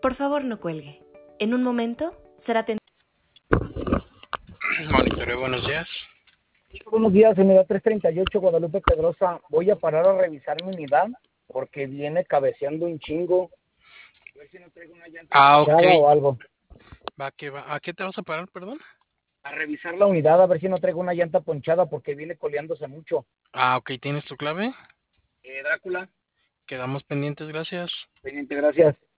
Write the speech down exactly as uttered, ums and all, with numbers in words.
Por favor, no cuelgue. En un momento será atendido. Monitoreo, buenos días. Buenos días, unidad trescientos treinta y ocho, Guadalupe Pedrosa. Voy a parar a revisar mi unidad porque viene cabeceando un chingo. A ver si no traigo una llanta Ah, ponchada ok. o algo. Va, que va. ¿A qué te vas a parar, perdón? A revisar la unidad, a ver si no traigo una llanta ponchada porque viene coleándose mucho. Ah, ok. ¿Tienes tu clave? Eh, Drácula. Quedamos pendientes, gracias. Pendiente, gracias.